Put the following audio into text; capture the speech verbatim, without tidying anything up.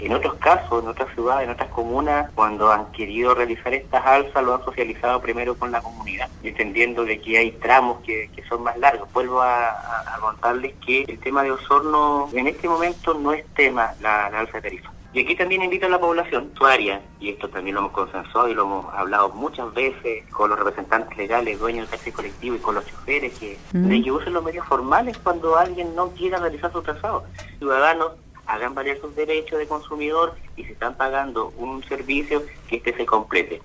En otros casos, en otras ciudades, en otras comunas, cuando han querido realizar estas alzas, lo han socializado primero con la comunidad, entendiendo de que hay tramos que, que son más largos. Vuelvo a, a, a contarles que el tema de Osorno en este momento no es tema la, la alza de tarifa. Y aquí también invito a la población usuaria, y esto también lo hemos consensuado y lo hemos hablado muchas veces con los representantes legales, dueños del taxi colectivo y con los choferes, que, mm. de que usen los medios formales cuando alguien no quiera realizar su trazado. Ciudadanos, hagan valer sus derechos de consumidor y si están pagando un servicio, que este se complete.